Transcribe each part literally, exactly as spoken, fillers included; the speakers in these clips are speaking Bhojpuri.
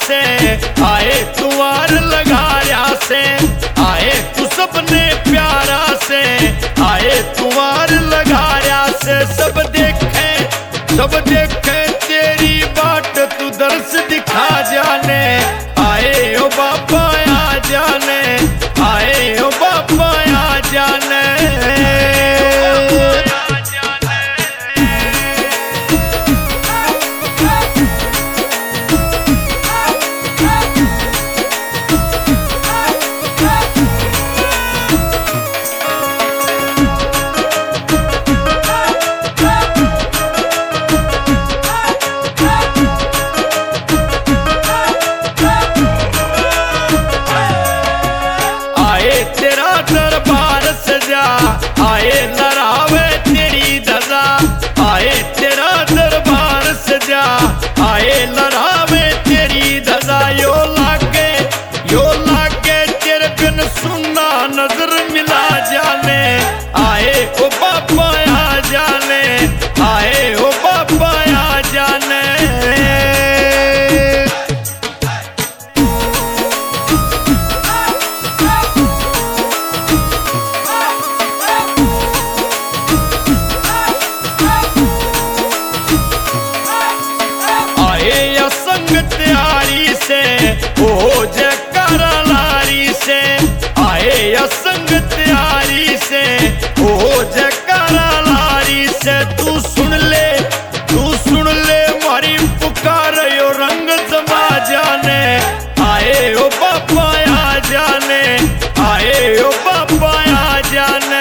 से आए तुआर लगाया से आए तू सबने प्यारा से आए तुआर लगाया से सब देखे सब देखे तेरी बाट तू दर्श दिखा जाने आए ओ बाबा आ जाने आए ओ बाबा आ जाने तेरा दरबार सजा आए लड़ावे तेरी धजा आए तेरा दरबार सजा आए लड़ावे तेरी धजा यो लागे यो लागे तेरे बिन सुनना नजर मिला जाने आए ओ बाबा आ जाने आए ओ बाबा आ जाने तैयारी से ओ जयकारा लारी से आए असंग तैयारी से ओ जयकारा लारी से तू सुन ले तू सुन ले मारी पुकार यो रंग जमा जाने आए ओ बाबा आ जाने आए ओ बाबा आ जाने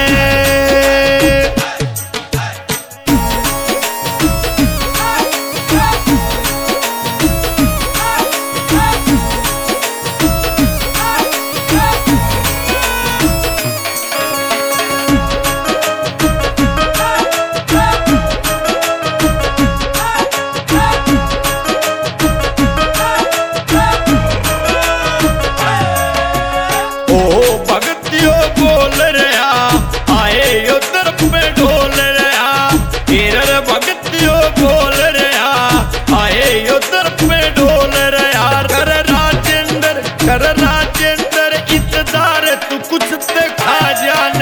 बोल रहा आए यो तरफ में ढोल रहा हिरर भगतियो बोल रहा आए यो तरफ में ढोल रहा कर राजेंद्र कर राजेंद्र इतदार तू कुछ ते खा जाने